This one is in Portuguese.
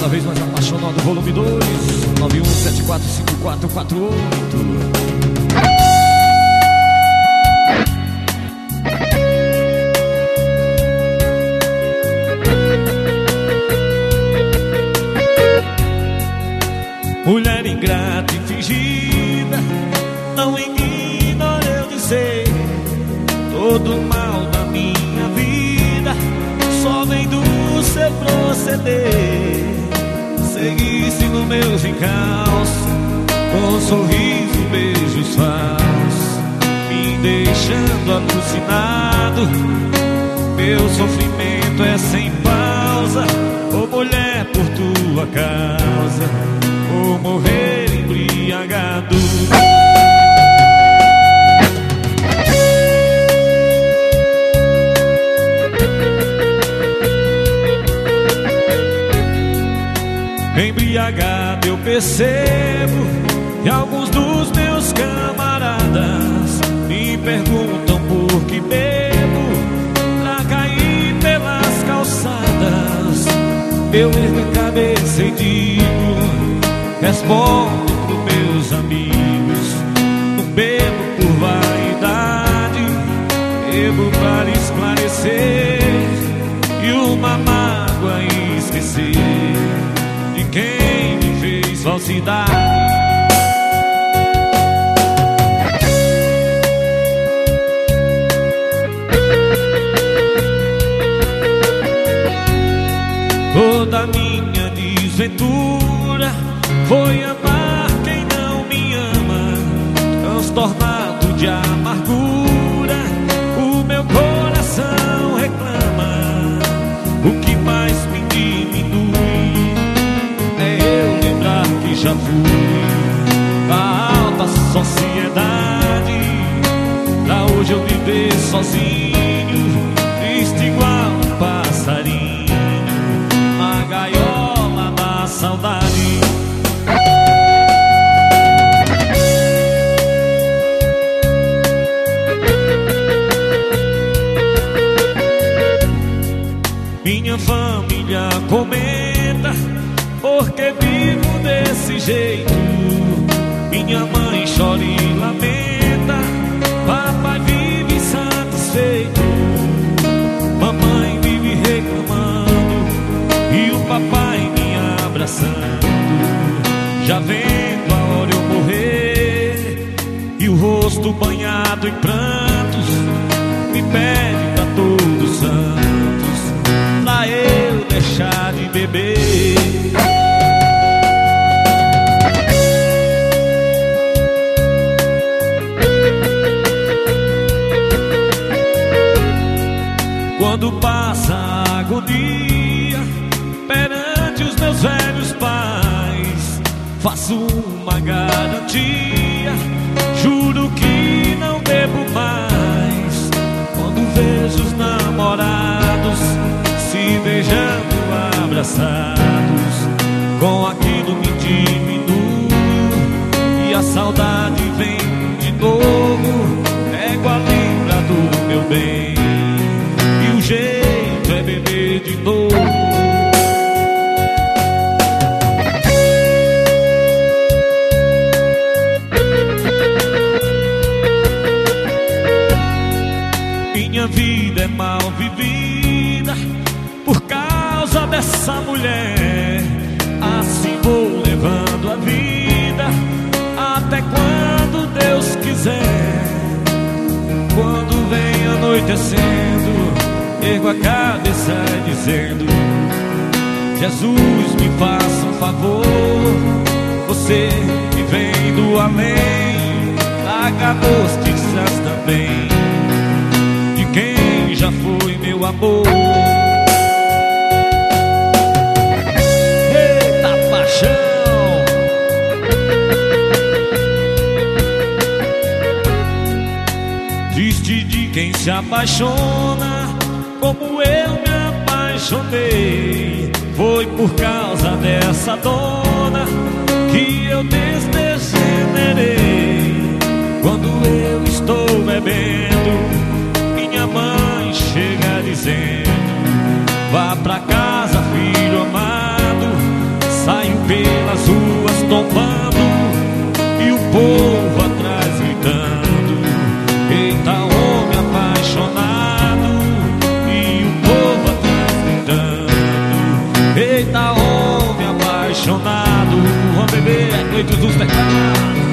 vez mais apaixonado, volume 2, 91745448. Mulher ingrata e fingida, não ignora eu dizer. Todo mal da minha vida só vem do seu proceder. Seguisse no meus encalços, com sorriso e beijos falsos, me deixando alucinado. Meu sofrimento é sem pausa. Ô mulher, por tua causa vou morrer embriagado. Embriagado eu percebo que alguns dos meus camaradas me perguntam por que bebo pra cair pelas calçadas. Eu ergo a cabeça e digo, respondo pros meus amigos, não bebo por vaidade, bebo para esclarecer e uma mágoa esquecer de quem me fez falsidade. Toda minha desventura foi amar quem não me ama, transtornado de amargura, o meu coração reclama. O que mais me diminui é eu lembrar que já fui da alta sociedade, pra hoje eu viver sozinho, triste igual um passarinho na gaiola da saudade. Minha família comenta porque vivo desse jeito. Minha mãe chora e lamenta, papai vive insatisfeito. Mamãe vive reclamando e o papai me abraçando, já vendo a hora eu morrer. E o rosto banhado em prantos me pede pra todos santos, pra eu deixar de beber. Quando passa a agonia perante os meus velhos pais, faço uma garantia, juro que não bebo mais. Quando vejo os namorados se beijando abraçados, com aquilo me diminuo e a saudade vem de novo. Égua lembra do meu bem e o jeito é beber de novo. Minha vida é mal vivida por causa dessa mulher. Assim vou levando a vida até quando Deus quiser. Quando vem anoitecendo, ergo a cabeça dizendo, Jesus, me faça um favor, você que vem do além, traga notícias também de quem já foi meu amor. Eita paixão! Triste de quem se apaixona como eu me apaixonei. Foi por causa dessa dona que eu desdegenerei. Quando eu estou bebendo, minha mãe chega dizendo, vá pra casa, filho amado, povo atrás gritando: eita, homem apaixonado. E o povo atrás gritando: eita, homem apaixonado. Vamos beber, Cleiton dos teclados.